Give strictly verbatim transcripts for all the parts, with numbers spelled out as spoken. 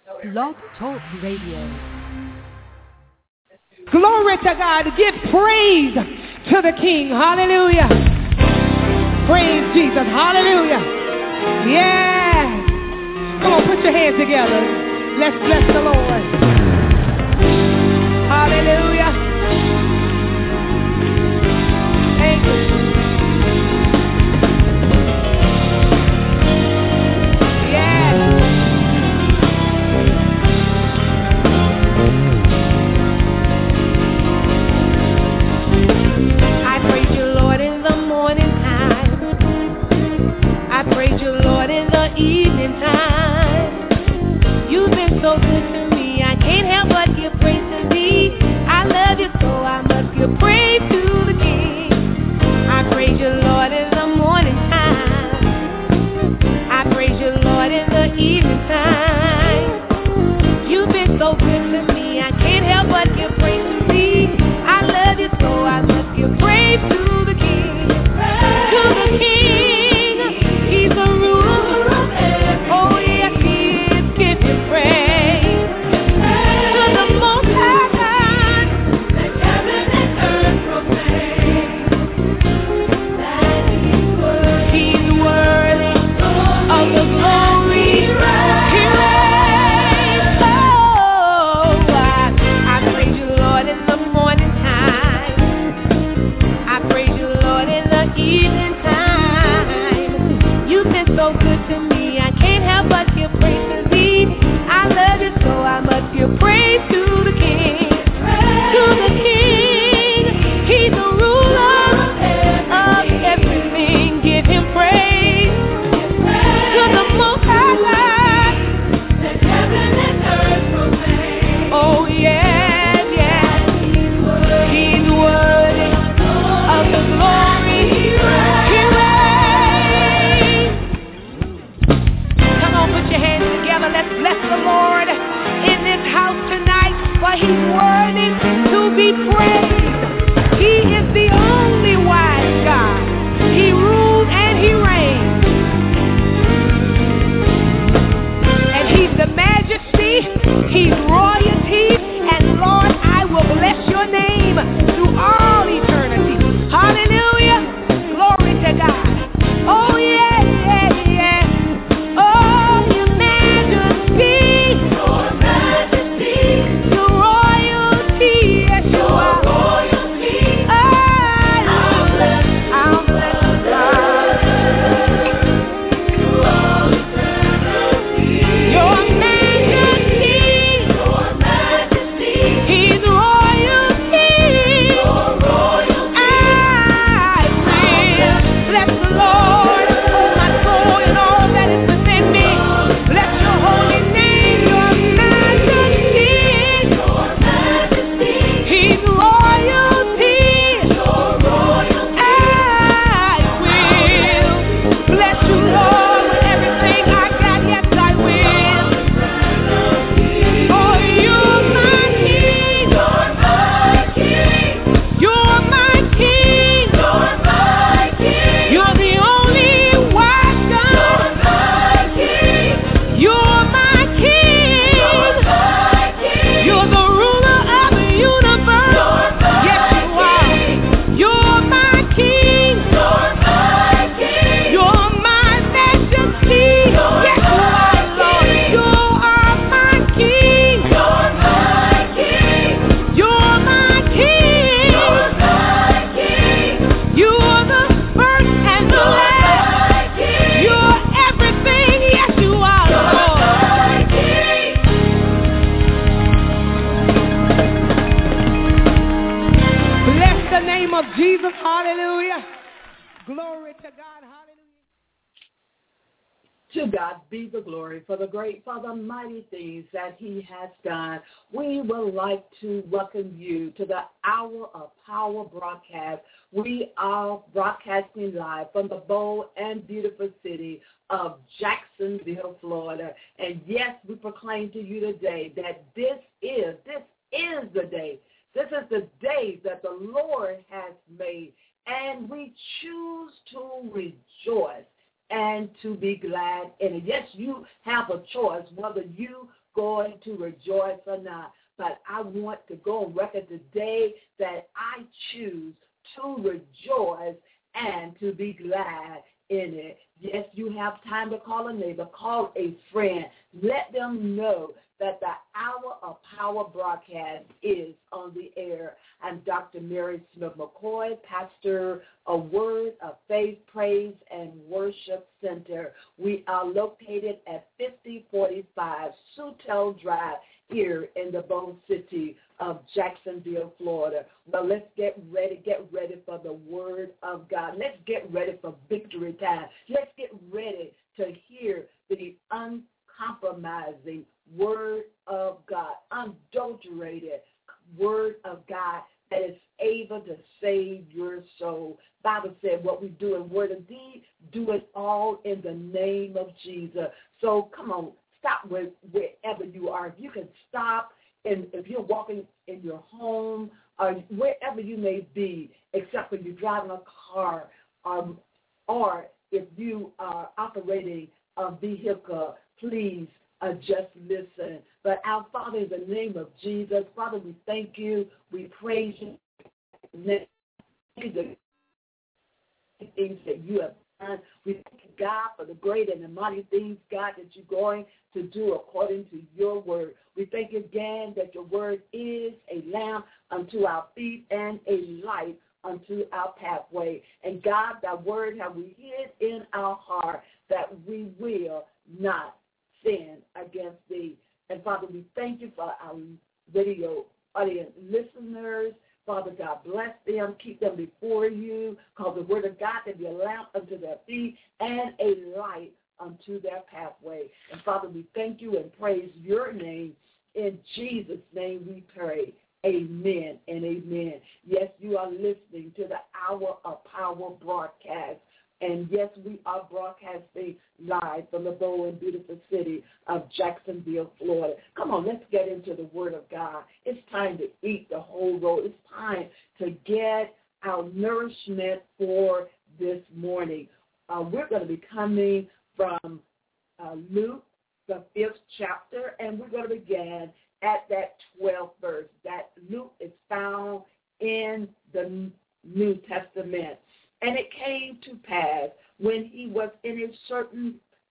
Blog Talk Radio. Glory to God. Give praise to the King. Hallelujah. Praise Jesus. Hallelujah. Yeah. Come on, put your hands together. Let's bless the Lord. Hallelujah. Thank you. Evening time, you've been so good to me. I can't help but give praise to thee. I love you so I must give praise to the King. I praise you, Lord, in the morning time. I praise you, Lord, in the evening time. You've been so good to me. I can't help but give praise to thee. I love you so I must give praise to the King. To the King, He's a ruler. Oh, yes, He is. Give Him praise. To the Most High God, that heaven and earth proclaim that He's worthy. He's worthy of the glory. He reigns. Oh, I, I praise you, Lord, in the morning time. I praise you, Lord, in the evening time. You've been so good to me. But give praise to thee. I love you so I must give praise to the King. To the King, He's the ruler of everything. Give Him praise. To the Most High God, that heaven and earth proclaim. Oh yes, yes, He's worthy of the glory. He reigns. Put your hands together. Let's bless the Lord in this house tonight, for He's worthy to be praised. He is the only wise God. He rules and He reigns. And He's the majesty, He's royalty, and Lord, I will bless your name through all eternity. Hallelujah. Glory to God. Oh, yeah, yeah, yeah. Oh, your majesty, your majesty, your royalty, yes, you are. Royalty. I'll bless, I'll bless God. Your majesty, your majesty, He's royalty, your royalty. I will bless the Lord, oh my soul, and all that is within me. Bless your holy name, your majesty, your majesty, He's royalty, your royalty. I will bless you, Lord, with everything I got. Yes, I will. Oh, you're my King, you're my King, you're my King, you're my King. You're the only wise God. You're my King. You're my King. You're the ruler of the universe. Yes, you are. You're my King. You're my King. You're my majesty. Yes, you are, Lord. You are my King. You're my King. You're my King. You're my King. You're the first and the last. You're everything. Yes, you are, Lord. Bless the name of Jesus. Hallelujah. Glory to God. Hallelujah. To God be the glory for the great, for the mighty things that He has done. We would like to welcome you to the Hour of Power broadcast. We are broadcasting live from the bold and beautiful city of Jacksonville, Florida. And yes, we proclaim to you today that this is, this is the day. This is the day that the Lord has made, and we choose to rejoice and to be glad in it. Yes, you have a choice whether you going to rejoice or not. But I want to go on record today that I choose to rejoice and to be glad in it. Yes, you have time to call a neighbor, call a friend. Let them know that the Hour of Power broadcast is on the air. I'm Doctor Mary Smith McCoy, pastor of Word of Faith, Praise, and Worship Center. We are located at fifty forty-five Sutel Drive here in the Bone City of Jacksonville, Florida. Well, let's get ready, get ready for the Word of God. Let's get ready for victory time. Let's get ready to hear the uncompromising Word of God, unadulterated Word of God that is able to save your soul. Bible said what we do in word and deed, do it all in the name of Jesus. So come on, stop with wherever you are. If you can stop, and if you're walking in your home or wherever you may be, except when you're driving a car, um, or if you are operating a vehicle, please Uh, just listen. But our Father, in the name of Jesus, Father, we thank you. We praise you. Thank you for the things that you have done. We thank you, God, for the great and the mighty things, God, that you're going to do according to your word. We thank you again that your word is a lamp unto our feet and a light unto our pathway. And God, that word have we hid in our heart that we will not sin against thee. And Father, we thank you for our video audience listeners. Father God, bless them, keep them before you, cause the word of God to be a lamp unto their feet and a light unto their pathway. And Father, we thank you and praise your name. In Jesus' name we pray. Amen and amen. Yes, you are listening to the Hour of Power broadcast. And, yes, we are broadcasting live from the bold and beautiful city of Jacksonville, Florida. Come on, let's get into the Word of God. It's time to eat the whole roll. It's time to get our nourishment for this morning. Uh, we're going to be coming from uh, Luke, the fifth chapter, and we're going to begin at that twelfth verse. That Luke is found in the New Testament. And it came to pass, when he was in a certain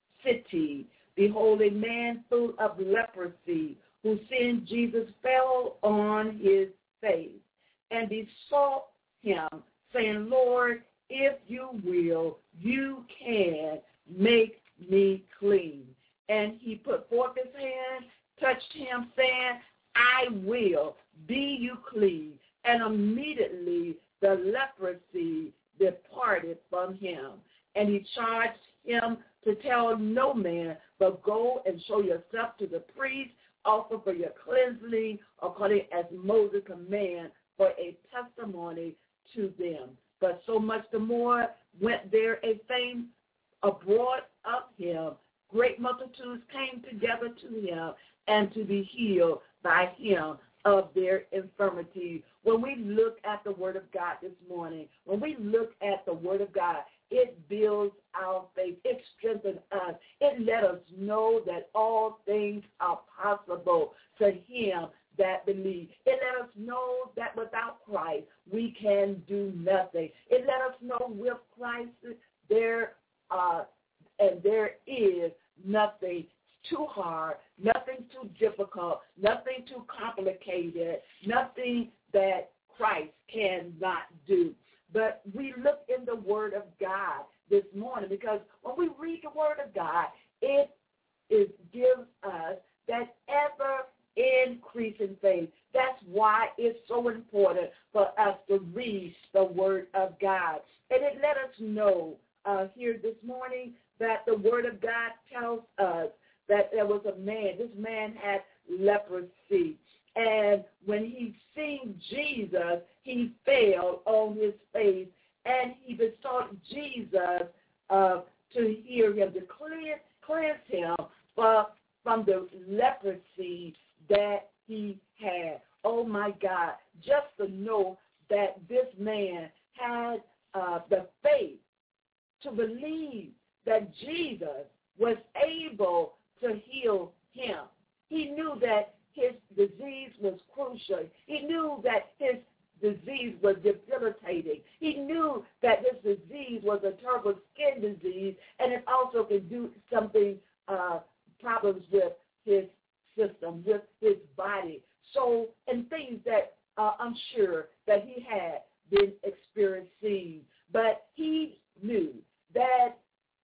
city, behold, a man full of leprosy, who seeing Jesus fell on his face, and besought him, saying, Lord, if you will, you can make me clean. And he put forth his hand, touched him, saying, I will, be you clean. And immediately the leprosy departed from him. And he charged him to tell no man, but go and show yourself to the priest, offer for your cleansing, according as Moses commanded, for a testimony to them. But so much the more went there a fame abroad of him. Great multitudes came together to him, and to be healed by him of their infirmity. When we look at the Word of God this morning, when we look at the Word of God, it builds our faith. It strengthens us. It let us know that all things are possible to him that believe. It let us know that without Christ, we can do nothing. It let us know with Christ there uh, and there is nothing too hard, nothing too difficult, nothing too complicated, nothing that Christ cannot do. But we look in the Word of God this morning, because when we read the Word of God, it, it gives us that ever-increasing faith. That's why it's so important for us to read the Word of God. And it let us know uh, here this morning that the Word of God tells us that there was a man. This man had leprosy. And when he seen Jesus, he fell on his face, and he besought Jesus uh, to hear him, to cleanse, cleanse him for, from the leprosy that he had. Oh, my God, just to know that this man had uh, the faith to believe that Jesus was able to heal him. He knew that his disease was crucial. He knew that his disease was debilitating. He knew that this disease was a terrible skin disease, and it also could do something, uh, problems with his system, with his body. So, and things that uh, I'm sure that he had been experiencing. But he knew that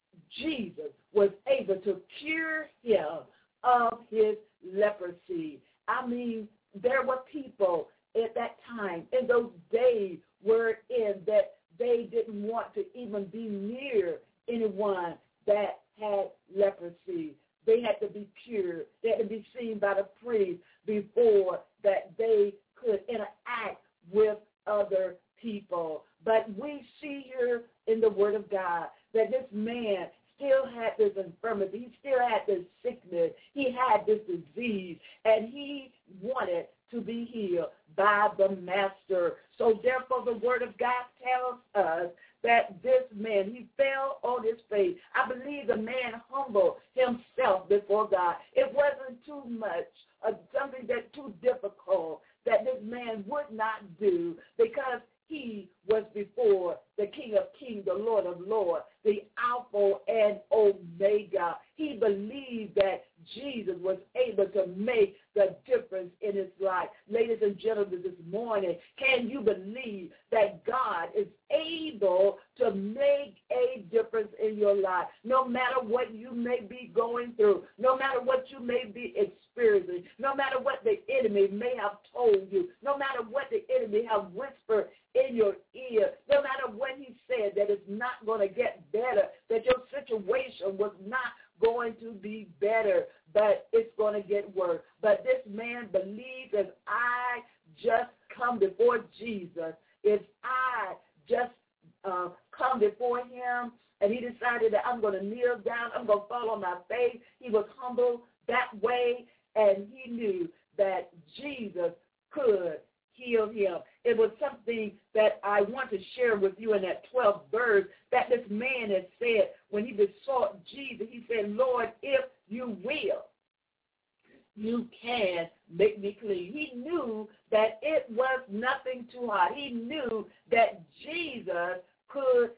Jesus was able to cure him of his leprosy. I mean, there were people at that time, in those days, were in that they didn't want to even be near anyone that had leprosy. They had to be cured. They had to be seen by the priest before that they could interact with other people. But we see here in the Word of God that this man still had this infirmity. He still had this sickness. He had this disease, and he wanted to be healed by the Master. So therefore the Word of God tells us that this man, he fell on his face. I believe the man humbled himself before God. It wasn't too much, uh, something that's too difficult that this man would not do, because he was before the King of Kings, the Lord of Lords, the Alpha and Omega. He believed that Jesus was able to make the difference in his life. Ladies and gentlemen, this morning, can you believe that God is able to make a difference in your life? No matter what you may be going through, no matter what you may be experiencing, no matter what the enemy may have told you, no matter what the enemy have whispered in your ear, no matter what he said that it's not going to get better, that your situation was not going to be better, but it's going to get worse. But this man believed, if I just come before Jesus, if I just uh, come before him, and he decided that I'm going to kneel down, I'm going to fall on my face. He was humble that way, and he knew that Jesus could heal him. It was something that I want to share with you in that twelfth verse that this man had said when he besought Jesus. He said, Lord, if you will, you can make me clean. He knew that it was nothing too hard. He knew that Jesus could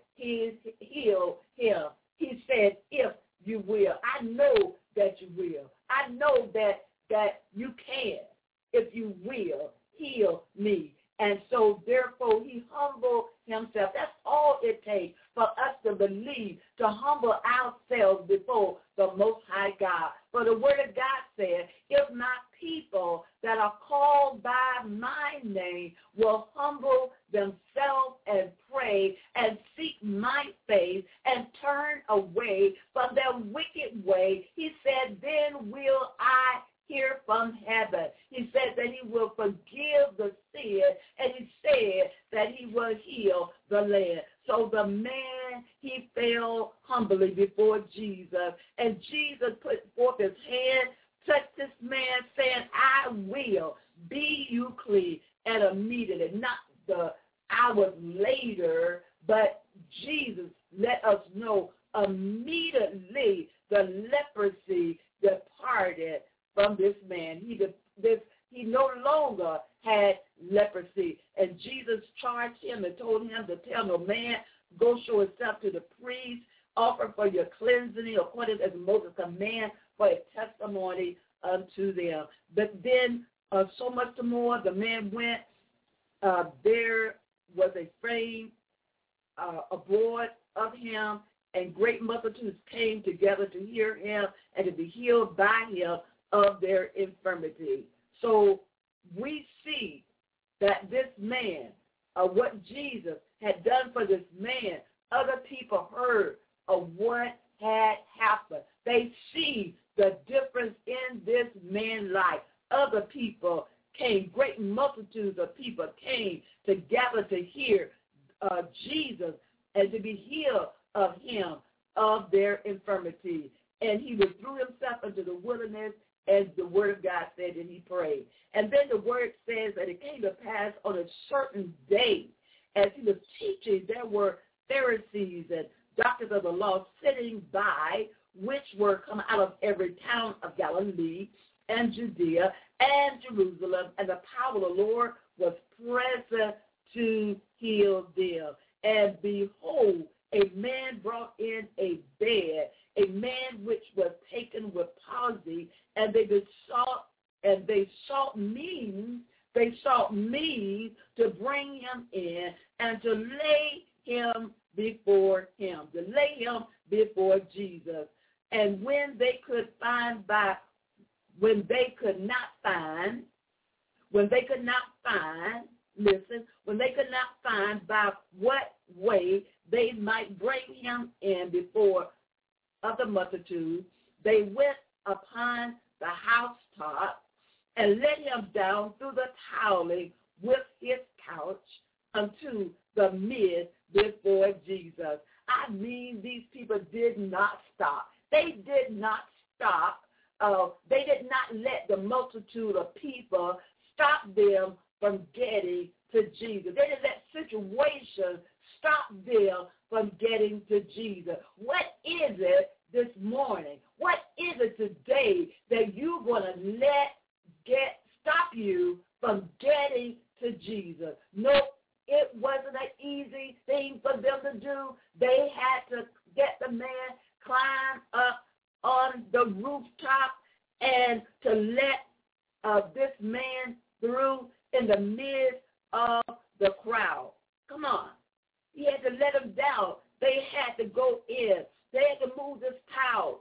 heal him. He said, if you will. I know that you will. I know that, that you can, if you will, heal me. And so, therefore, he humbled himself. That's all it takes for us to believe, to humble ourselves before the Most High God. For the Word of God said, if my people that are called by my name will humble themselves and pray and seek my face and turn away from their wicked way, he said, then will I hear from heaven. He said that he will forgive the sin, and he said that he will heal the land. So the man, he fell humbly before Jesus, and Jesus put forth his hand, touched this man, saying, I will be you clean. And immediately, not the hours later, but Jesus let us know immediately the leprosy departed from this man. He this he no longer had leprosy. And Jesus charged him and told him to tell no man, go show yourself to the priest, offer for your cleansing according as Moses command for a testimony unto them. But then uh, so much the more the man went, uh, there was a fame uh, abroad of him, and great multitudes came together to hear him and to be healed by him of their infirmity. So we see that this man, uh, what Jesus had done for this man, other people heard of what had happened. They see the difference in this man's life. Other people came, great multitudes of people came together to hear uh, Jesus and to be healed of him, of their infirmity. And he withdrew himself into the wilderness, as the Word of God said, and he prayed. And then the Word says that it came to pass on a certain day, as he was teaching, there were Pharisees and doctors of the law sitting by, which were come out of every town of Galilee and Judea and Jerusalem, and the power of the Lord was present to heal them. And behold, a man brought in a bed, a man which was taken with palsy, and they besought, and they sought means, they sought means to bring him in and to lay him before him, to lay him before Jesus. And when they could find by, when they could not find, when they could not find, listen, when they could not find by what way they might bring him in before of the multitude, they went upon the housetop and let him down through the tiling with his couch unto the midst before Jesus. I mean, these people did not stop. They did not stop. Uh, they did not let the multitude of people stop them from getting to Jesus. They didn't let situations stop them from getting to Jesus. What is it this morning? What is it today that you're going to let get stop you from getting to Jesus? No, it wasn't an easy thing for them to do. They had to get the man climb up on the rooftop and to let uh, this man through in the midst of the crowd. Come on. He had to let him down. They had to go in. They had to move this towel.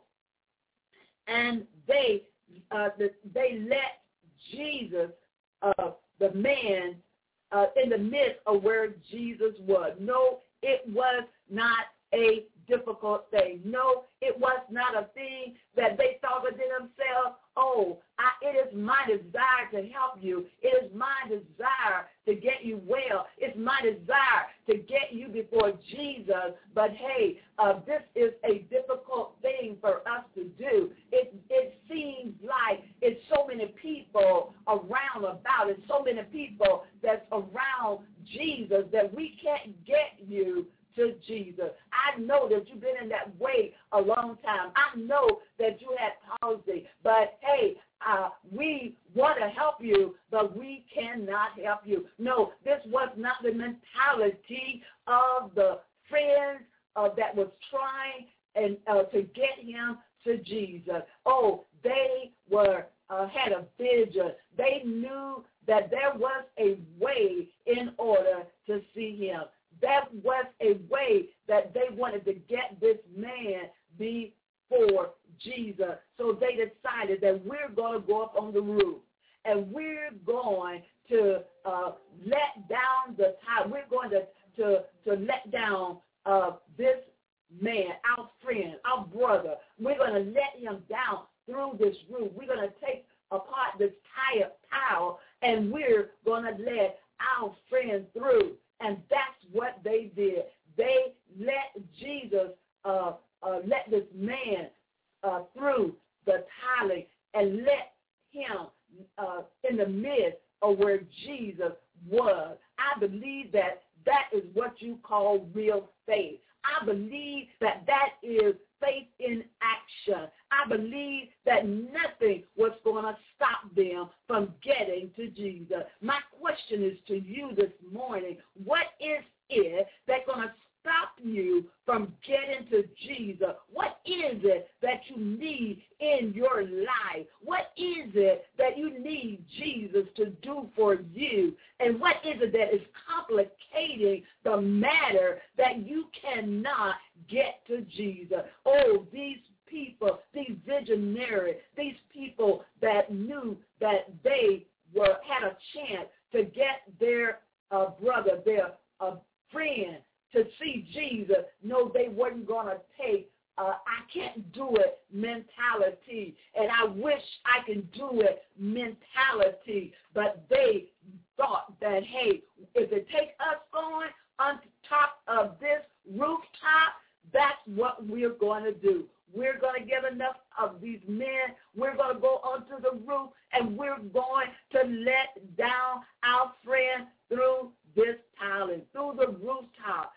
And they uh, the, they let Jesus, uh, the man, uh, in the midst of where Jesus was. No, it was not a difficult thing. No, it was not a thing that they thought within themselves, oh, I, it is my desire to help you. It is my desire to get you well. It's my desire to get you before Jesus. But, hey, uh, this is a difficult thing for us to do. It, it seems like it's so many people around about it, so many people that's around Jesus that we can't get you to Jesus. I know that you've been in that way a long time. I know that you had palsy, but hey, uh, we want to help you, but we cannot help you. No, this was not the mentality of the friends uh, that was trying and uh, to get him to Jesus. Oh, they were uh, had a vision. They knew that there was a way in order to see him. That was a way that they wanted to get this man before Jesus. So they decided that we're going to go up on the roof and we're going to uh, let down the tile. We're going to, to, to let down uh, this man, our friend, our brother. We're going to let him down through this roof. We're going to take apart this tire, tile and we're going to let our friend through. And that's what they did. They let Jesus, uh, uh, let this man uh, through the tiling and let him uh, in the midst of where Jesus was. I believe that that is what you call real faith. I believe that that is faith in action. I believe that nothing was going to stop them from getting to Jesus. My question is to you this morning, what is it that's going to stop you from getting to Jesus? What is it that you need in your life? What is it that you need Jesus to do for you? And what is it that is complicating the matter that you cannot get to Jesus? Oh, these people, these visionaries, these people that knew that they were had a chance to get their uh, brother, their uh, friend, to see Jesus. No, they weren't going to take uh, I can't do it mentality, and I wish I can do it mentality. But they thought that, hey, if it takes us going on top of this rooftop, that's what we're going to do. We're going to get enough of these men. We're going to go onto the roof, and we're going to let down our friend through this tiling, through the rooftop.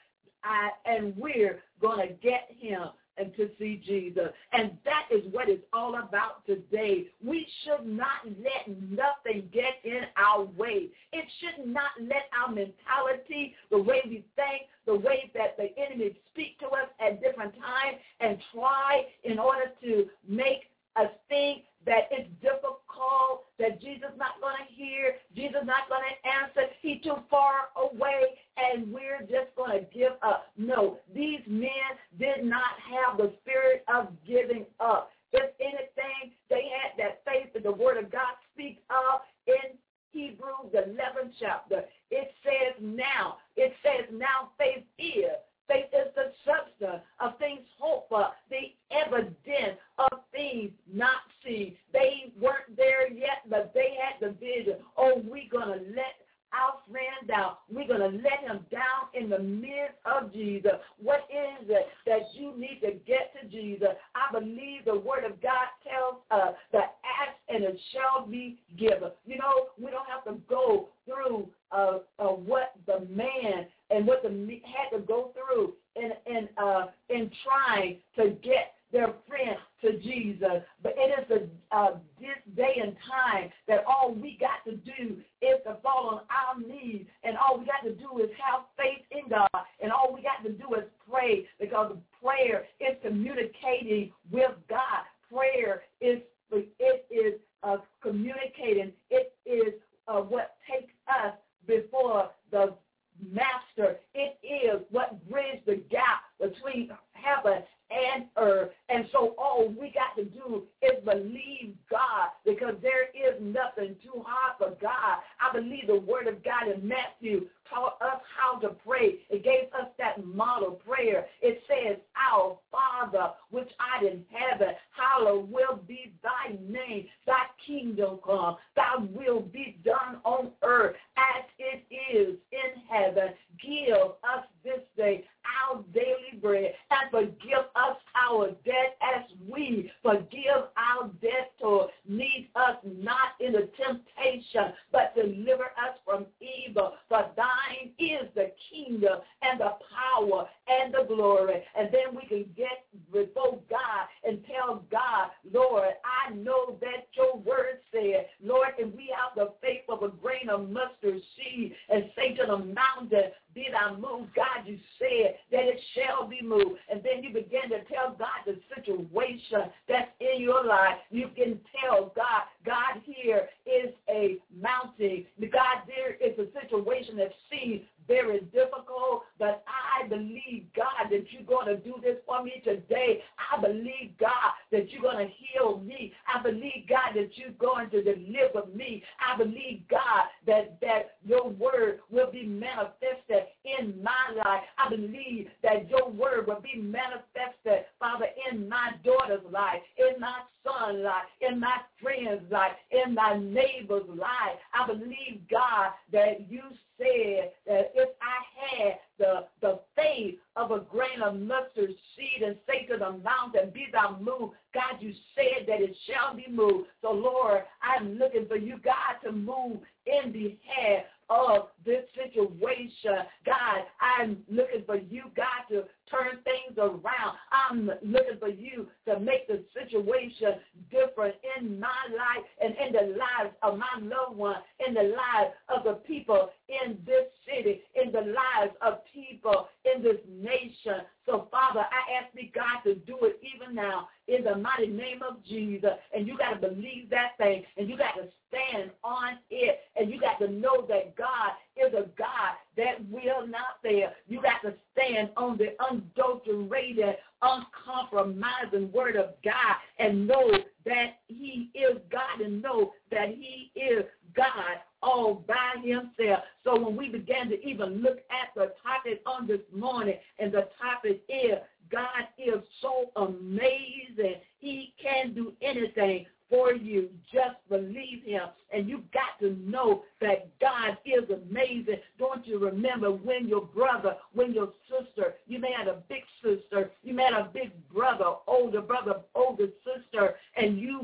I, and we're going to get him and to see Jesus. And that is what it's all about today. We should not let nothing get in our way. It should not let our mentality, the way we think, the way that the enemy speak to us at different times and try in order to make us think that it's difficult, that Jesus not going to hear, Jesus not going to answer, he's too far away, and we're just going to give up. No, these men did not have the spirit of giving up. If anything, they had that faith that the word of God speaks of in Hebrews, the eleventh chapter. It says now, it says now faith is. Faith is the substance of things hoped for, the evidence of things not seen. They weren't there yet, but they had the vision. Oh, we're going to let our friend down. We're going to let him down in the midst of Jesus. What is it that you need to get to Jesus? I believe the word of God tells us that ask and it shall be given. You know, we don't have to go through uh, uh, what the man and what the had to go through in in uh, in trying to get their friend to Jesus. But it is a, uh, this day and time that all we got to do is to fall on our knees, and all we got to do is have faith in God, and all we got to do is pray, because prayer is communicating with God. Prayer is it is uh, communicating. It is uh, what takes us before the Master. It is what bridges the gap between heaven and earth. And so all we got to do is believe God, because there is nothing too hard for God. I believe the word of God in Matthew taught us how to pray. It gave us that model prayer. It says, our Father, which art in heaven, hallowed will be thy name. Thy kingdom come. Thy will be done on earth as it is in heaven. Give us this day our daily bread, and forgive us our debt as we forgive our debtors. Lead us not into temptation, but deliver us from evil. For thine is the kingdom and the power and the glory. And then we can get before God and tell God, Lord, I know that your word said, Lord, if we have the faith of a grain of mustard seed and say to the mountain, be thou moved, God, you said that it shall be moved. And then you begin to tell God the situation that's in your life. You can tell God, God, here is a mountain. God, there is a situation that seems very difficult, but I believe, God, that you're going to do this for me today. I believe, God, that you're going to heal me. I believe, God, that you're going to deliver me. I believe, God, that, that your word will be manifested in my life. I believe that your word will be manifested, Father, in my daughter's life, in my son's life, in my friend's life, in my neighbor's life. I believe, God, that you said that if I had the, the faith of a grain of mustard seed and say to the mountain, be thou moved, God, you said that it shall be moved. So, Lord, I'm looking for you, God, to move in behalf of this situation. God, I'm looking for you, God, to turn things around. I'm looking for you to make the situation different in my life and in the lives of my loved ones, in the lives of the people in this city, in the lives of people in this nation. So, Father, I ask thee, God, to do it even now in the mighty name of Jesus. And you got to believe that thing, and you got to stand on it, and you got to know that God is a God that will not fail. You got to stand on the unadulterated, uncompromising word of God and know that he is God, and know that he is God all by himself. So when we began to even look at the topic on this morning, and the topic is, God is so amazing. He can do anything for you. Just believe him. And you got to know that God is amazing. Don't you remember when your brother, when your sister, you may have a big sister, you may have a big brother, older brother, older sister, and you was a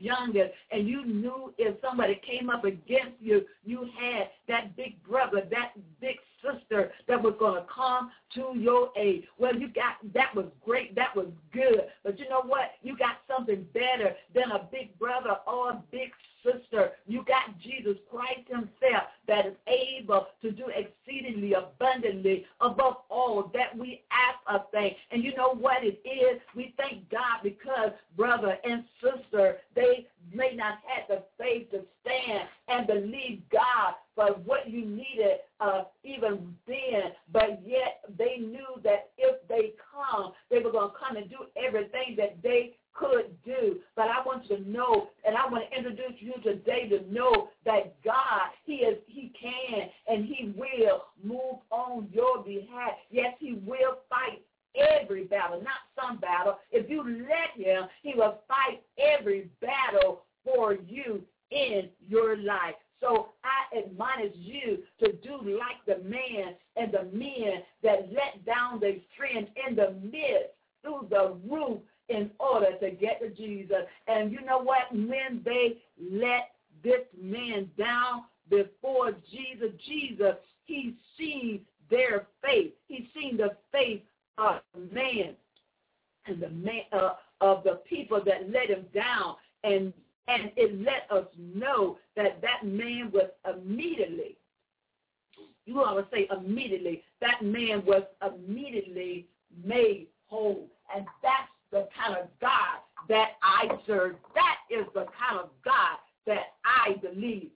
youngest, and you knew if somebody came up against you, you had that big brother, that big sister that was going to come to your aid. Well, you got, that was great. That was good. But you know what? You got something better than a big brother or a big sister. You got Jesus Christ himself that is able to do exceedingly abundantly above all that we ask or think. And you know what it is? We thank God because brother and sister, they may not have the faith to stand and believe God for what you needed uh, even then, but yet they knew that if they come, they were going to come and do everything that they could do. But I want you to know, and I want to introduce you today to know that God, he is, he can and he will move on your behalf. Yes, he will fight every battle, not some battle. If you let him, he will fight every battle for you in your life. So I admonish you to do like the man and the men that let down their strength in the midst through the roof in order to get to Jesus. And you know what? When they let this man down before Jesus, Jesus, he seen their faith. He seen the faith of man and the man uh, of the people that let him down, and and it let us know that that man was immediately, you always say immediately, that man was immediately made whole. And that's the kind of God that I serve. That is the kind of God that I believe.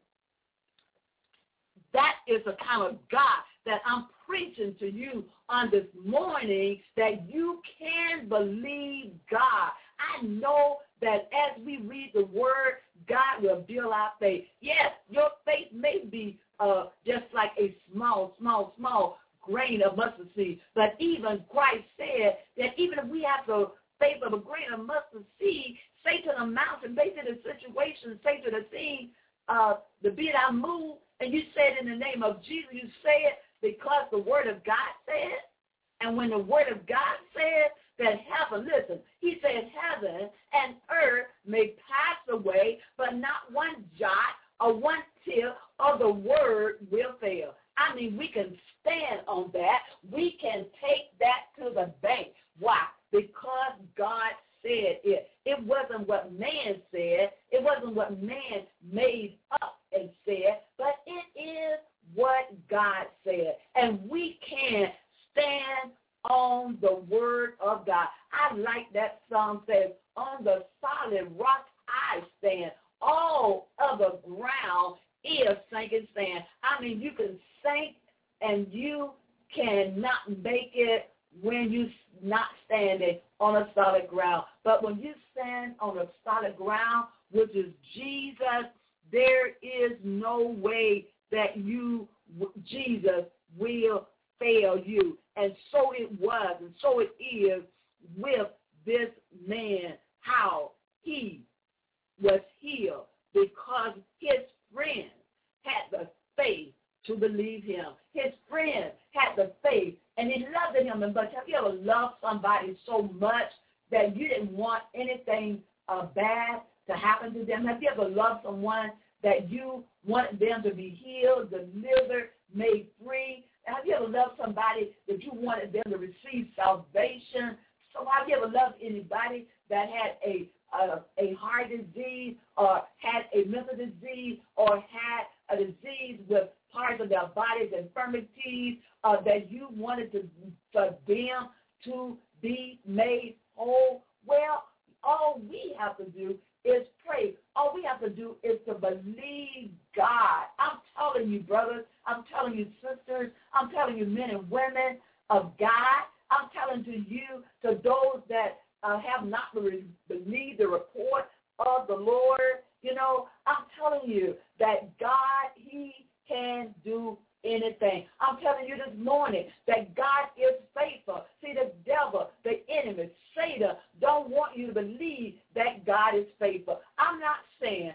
That is the kind of God that I'm preaching to you on this morning, that you can believe God. I know that as we read the word, God will build our faith. Yes, your faith may be uh, just like a small, small, small grain of mustard seed. But even Christ said that even if we have the faith of a grain of mustard seed, say to the mountain, say to the situation, say to the thing, uh, the be thou moved, and you say it in the name of Jesus. You say it because the word of God said. And when the word of God said that heaven, listen, he said heaven and earth may pass away, but not one jot or one tittle of the word will fail. I mean, we can stand on that. We can take that to the bank. Why? Because God said it. It wasn't what man said. It wasn't what man made up and said, but it is what God said. And we can stand on the word of God. I like that song says, on the solid rock I stand. All other ground is sinking sand. I mean, you can sink and you cannot make it when you're not standing on a solid ground. But when you stand on a solid ground, which is Jesus, there is no way that you, Jesus, will fail you. And so it was, and so it is with this man, how he was healed because his friend had the faith to believe him. His friend had the faith, and he loved him. And but have you ever loved somebody so much that you didn't want anything uh, bad to happen to them? Have you ever loved someone that you wanted them to be healed, delivered, made free? Have you ever loved somebody that you wanted them to receive salvation? So have you ever loved anybody that had a uh, a heart disease or had a mental disease or had a disease with parts of their bodies, infirmities, uh, that you wanted to, for them to be made whole? Well, all we have to do is pray. All we have to do is to believe God. I'm telling you, brothers. I'm telling you, sisters. I'm telling you, men and women of God. I'm telling to you, to those that uh, have not believed the report of the Lord, you know, I'm telling you that God, he can do anything. I'm telling you this morning that God is faithful. See, the devil, the enemy, Satan, don't want you to believe that God is faithful. I'm not saying that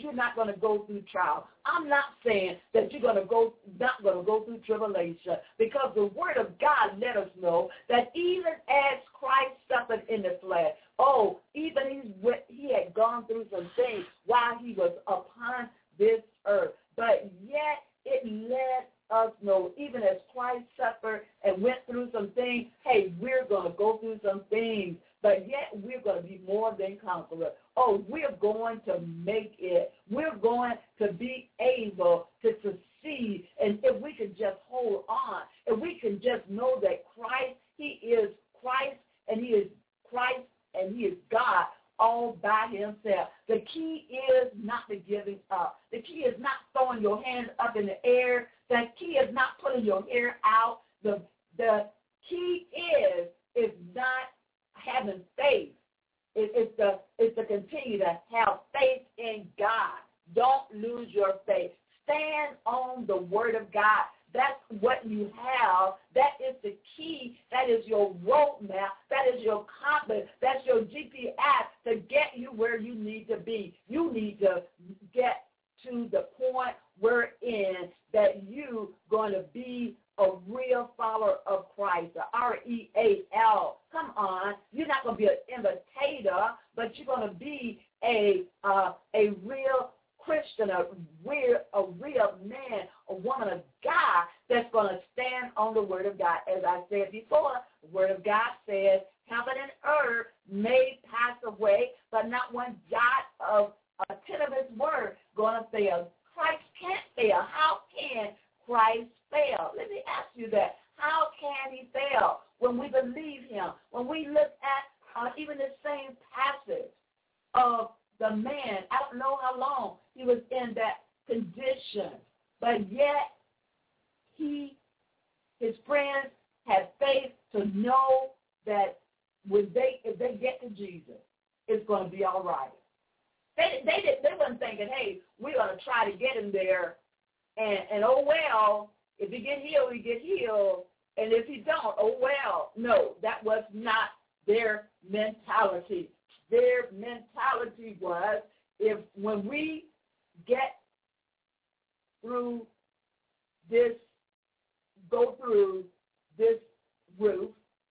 you're not going to go through trial. I'm not saying that you're going to go, not going to go through tribulation, because the Word of God let us know that even as Christ suffered in the flesh, oh, even he's, he had gone through some things while he was upon this earth. But yet it let us know, even as Christ suffered and went through some things, hey, we're going to go through some things, but yet we're going to be more than conquerors. Oh, we're going to make it. We're going to be able to succeed. And if we can just hold on, if we can just know that Christ, he is Christ, and he is Christ, and he is God all by himself. The key is not the giving up. The key is not throwing your hands up in the air. The key is not pulling your hair out. The, the key is, is not having faith. It, it's, the, it's to continue to have faith in God. Don't lose your faith. Stand on the Word of God. That's what you have. That is the key. That is your roadmap. That is your compass. That's your G P S to get you where you need to be. You need to get to the point wherein that you going to be a real follower of Christ, the R E A L. Come on. You're not going to be an imitator, but you're going to be a uh, a real Christian, a real, a real man, a woman of God that's going to stand on the Word of God. As I said before, the Word of God says, heaven and earth may pass away, but not one jot of a tittle of his word going to fail. Christ can't fail. How can Christ fail? Let me ask you that. How can he fail when we believe him? When we look at uh, even the same passage of the man, I don't know how long he was in that condition, but yet he, his friends had faith to know that when they, if they get to Jesus, it's going to be all right. They they did, they wasn't thinking, hey, we're going to try to get him there, and, and oh well, if he get healed, he get healed, and if he don't, oh well. No, that was not their mentality. Their mentality was, if when we get through this, go through this roof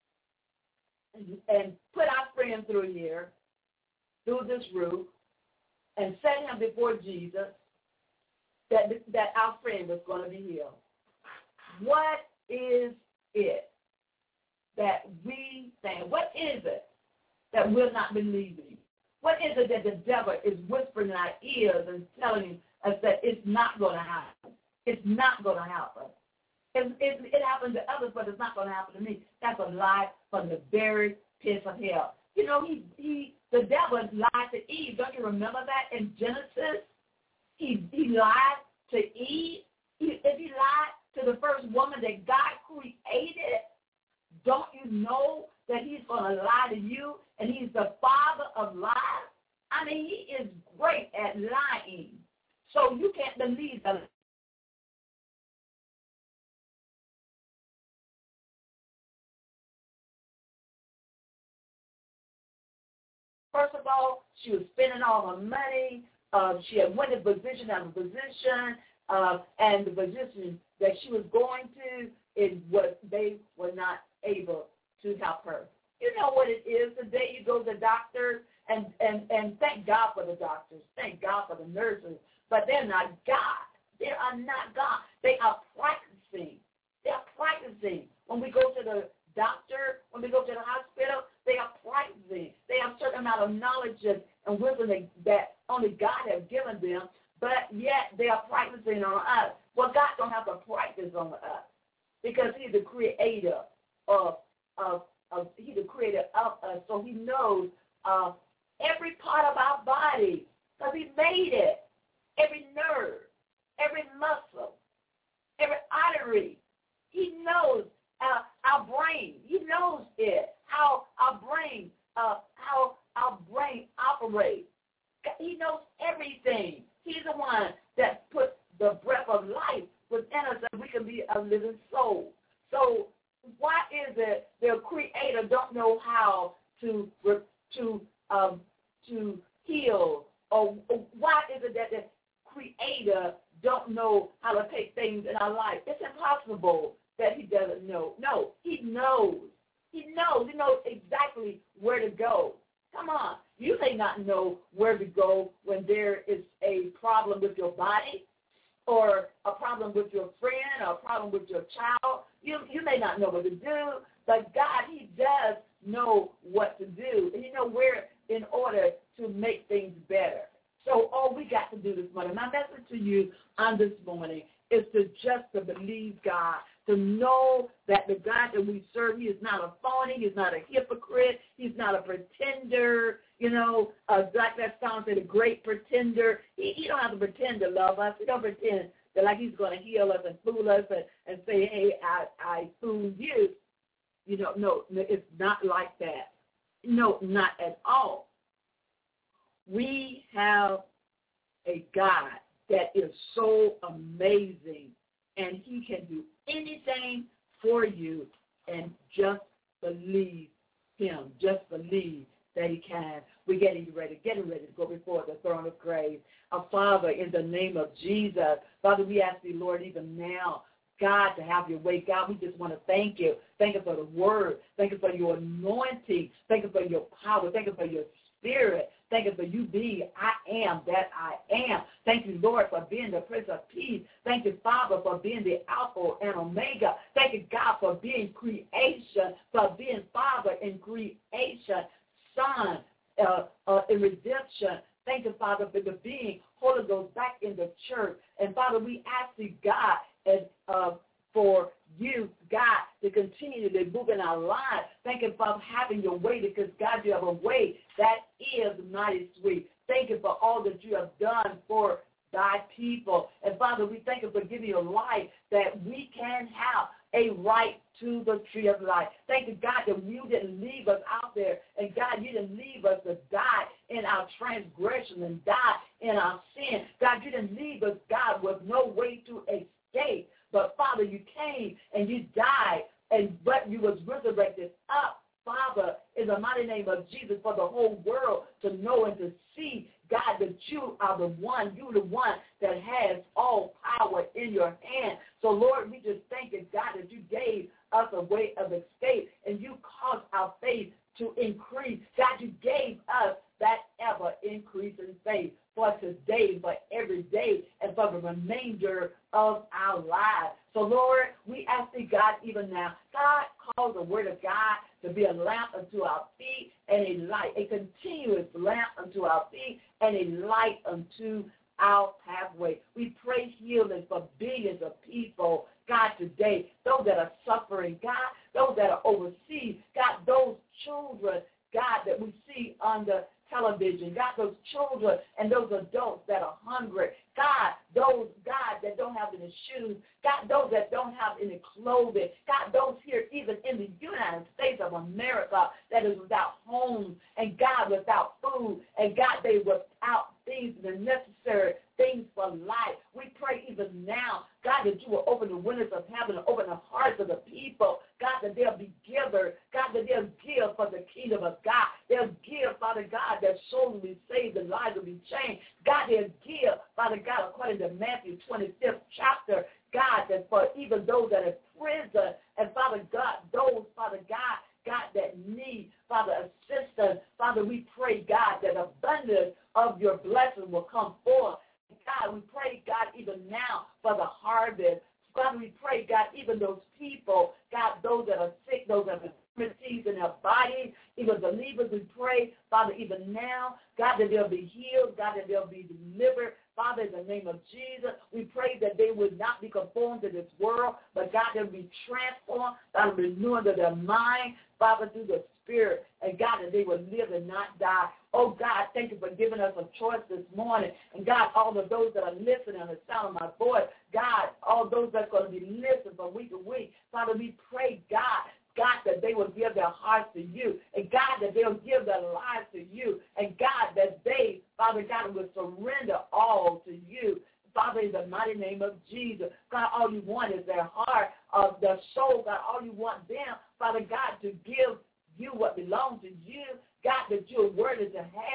and, and put our friend through here, through this roof, and set him before Jesus, that, that our friend was going to be healed. What is it that we think? What is it that we're not believing? What is it that the devil is whispering in our ears and telling us that it's not going to happen? It's not going to happen. It, it, it happened to others, but it's not going to happen to me. That's a lie from the very pits of hell. You know, he, he the devil lied to Eve. Don't you remember that in Genesis? He, he lied to Eve. He, if he lied to the first woman that God created, don't you know that he's going to lie to you, and he's the father of lies? I mean, he is great at lying. So you can't believe the First of all, she was spending all her money. Uh, she had went to position after position, uh, and the position that she was going to, it was they were not able to help her. You know what it is. The day you go to the doctor, and, and, and thank God for the doctors. Thank God for the nurses. But they're not God. They are not God. They are practicing. They are practicing. When we go to the doctor, when we go to the hospital, they are practicing. They have a certain amount of knowledge and wisdom that only God has given them, but yet they are practicing on us. Well, God don't have to practice on us because he's the creator of, of, of he's the creator of us, so he knows uh, every part of our body because he made it, every nerve, every muscle, every artery. He knows uh, our brain. He knows it, how our brain, uh, how our brain operates. He knows everything. He's the one that put the breath of life within us that we can be a living soul. So why is it the Creator don't know how to to um, to heal or, or why is it that the Creator don't know how to take things in our life? It's impossible that he doesn't know. No, he knows. He knows. He knows exactly where to go. Come on. You may not know where to go when there is a problem with your body or a problem with your friend or a problem with your child. You, you may not know what to do, but God, he does know what to do. And you know where in order to make things better. So all we got to do this morning, my message to you on this morning is to just to believe God, to know that the God that we serve, he is not a phony, he's not a hypocrite, he's not a pretender, you know, uh, like that song said, a great pretender. He, he don't have to pretend to love us. He don't pretend that like he's going to heal us and fool us and, and say, hey, I, I fooled you. You know, no, it's not like that. No, not at all. We have a God that is so amazing, and he can do anything for you, and just believe him. Just believe that he can. We're getting ready, getting ready to go before the throne of grace. Our Father, in the name of Jesus, Father, we ask you, Lord, even now, God, to have your way. God, we just want to thank you. Thank you for the word. Thank you for your anointing. Thank you for your power. Thank you for your spirit. Thank you for you being I am that I am. Thank you, Lord, for being the Prince of Peace. Thank you, Father, for being the Alpha and Omega. Thank you, God, for being creation, for being Father in creation, Son uh, uh, in redemption. Thank you, Father, for the being Holy Ghost back in the church. And, Father, we ask you, God, and uh, for you, God, to continue to move in our lives. Thank you for having your way, because, God, you have a way that is mighty sweet. Thank you for all that you have done for thy people. And, Father, we thank you for giving your life that we can have a right to the tree of life. Thank you, God, that you didn't leave us out there. And, God, you didn't leave us to die in our transgression and die in our sin. God, you didn't leave us, God, with no way to escape. But, Father, you came and you died, and but you was resurrected up, Father, in the mighty name of Jesus, for the whole world to know and to see, God, that you are the one, you the one that has all power in your hand. So, Lord, we just thank you, God, that you gave us a way of escape, and you caused our faith to increase. God, you gave us that ever-increasing faith for today, for every day, and for the remainder of our lives. So, Lord, we ask thee, God, even now, God, cause the word of God to be a lamp unto our feet and a light, a continuous lamp unto our feet and a light unto our pathway. We pray healing for billions of people, God, today, those that are suffering, God, those that are overseas, God, those children, God, that we see on the television, God, those children and those adults that are hungry, God, those, God, that don't have any shoes, God, those that don't have any clothing, God, those here even in the United States of America that is without homes, and God, without food, and God, they without things, the necessary things for life. We pray even now, God, that you will open the windows of heaven and open the hearts of the people, God, that they'll be givers, God, that they'll give for the kingdom of God. They'll give, Father God, that souls will be saved, the lives will be changed. God, they'll give, Father God, according to Matthew twenty-fifth chapter, God, that for even those that are in prison, and Father God, those, Father God, God, that need, Father, assistance. Father, we pray, God, that abundance of your blessing will come forth. God, we pray, God, even now for the harvest. Father, we pray, God, even those people, God, those that are sick, those that are infirmities in their bodies, even believers, we pray, Father, even now, God, that they'll be healed, God, that they'll be delivered. Father, in the name of Jesus, we pray that they would not be conformed to this world, but God, they'll be transformed by the renewing of their mind, Father, through the Spirit, and God, that they would live and not die. Oh, God, thank you for giving us a choice this morning. And, God, all of those that are listening on the sound of my voice, God, all those that are going to be listening from week to week, Father, we pray, God, God, that they will give their hearts to you, and God, that they'll give their lives to you, and God, that they, Father God, will surrender all to you. Father, in the mighty name of Jesus, God, all you want is their heart, of their soul, God, all you want them, Father God, to give you what belongs to you, God, that you're worthy to have,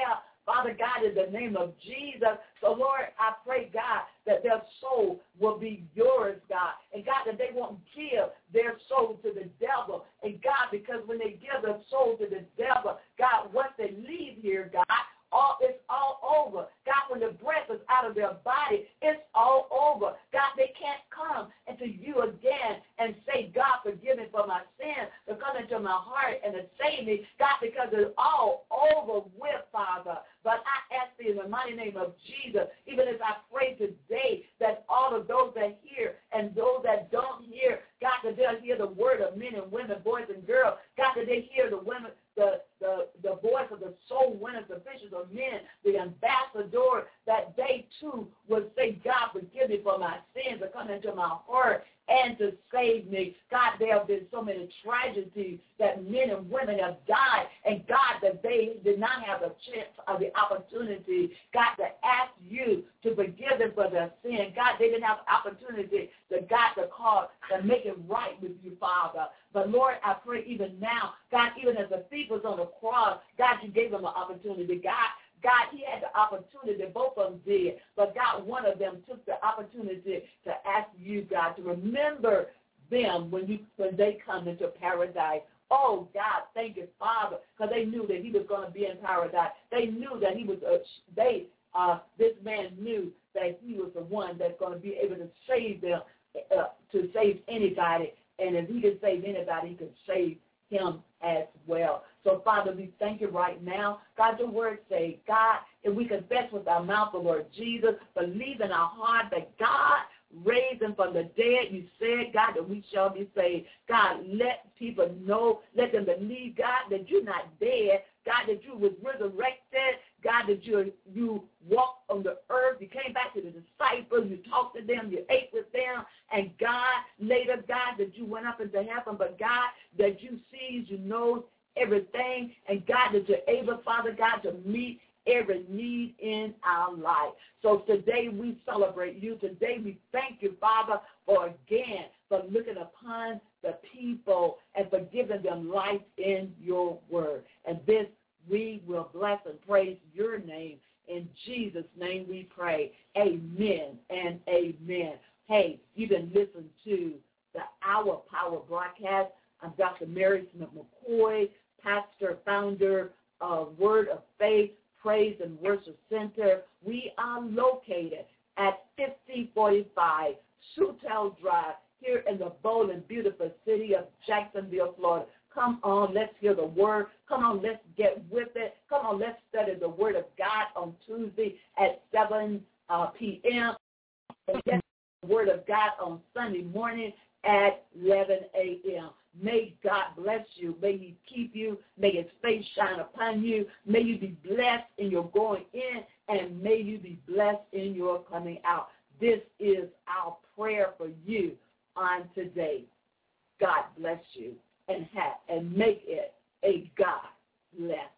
Father God, in the name of Jesus. So, Lord, I pray, God, that their soul will be yours, God. And, God, that they won't give their soul to the devil. And, God, because when they give their soul to the devil, God, once they leave here, God, all it's all over. God, when the breath is out of their body, it's all over. God, they can't come into you again and say, God, forgive me for my sin, to come into my heart and to save me, God, because it's all over with, Father. But I ask you in the mighty name of Jesus, even as I pray today, that all of those that hear and those that don't hear, God, that they'll hear the word of men and women, boys and girls. God, that they hear the women, the, the, the voice of the soul winners, the fishers of men, the ambassador, that they too will say, God, forgive me for my sins, to come into my heart and to save me. God, there have been so many tragedies that men and women have died, and God, that they did not have a chance or the opportunity, God, to ask you to forgive them for their sin. God, they didn't have opportunity to God to call and make it right with you, Father. But Lord, I pray even now, God, even as the thief was on the cross, God, you gave them an opportunity. God, God, he had the opportunity, both of them did, but God, one of them took the opportunity to ask you, God, to remember them when you when they come into paradise. Oh, God, thank you, Father, because they knew that he was going to be in paradise. They knew that he was, uh, they, uh, this man knew that he was the one that's going to be able to save them, uh, to save anybody. And if he could save anybody, he could save him as well. So, Father, we thank you right now. God, your word say, God, if we confess with our mouth the Lord Jesus, believe in our heart that God raised him from the dead, you said, God, that we shall be saved. God, let people know, let them believe, God, that you're not dead, God, that you was resurrected, God, that you you walked on the earth, you came back to the disciples, you talked to them, you ate with them, and God, later, God, that you went up into heaven, but God, that you sees, you know everything, and God, that you're able, Father God, to meet every need in our life. So today we celebrate you. Today we thank you, Father, for again, for looking upon the people and for giving them life in your word. And this we will bless and praise your name. In Jesus' name we pray. Amen and amen. Hey, you've been listening to the Hour Power broadcast. I'm Doctor Mary Smith McCoy, pastor, founder of Word of Faith Praise and Worship Center. We are located at fifty forty-five Sutel Drive here in the bold and beautiful city of Jacksonville, Florida. Come on, let's hear the word. Come on, let's get with it. Come on, let's study the word of God on Tuesday at seven p.m. and get the word of God on Sunday morning at eleven a.m. May God bless you. May he keep you. May his face shine upon you. May you be blessed in your going in, and may you be blessed in your coming out. This is our prayer for you on today. God bless you, and have and make it a God bless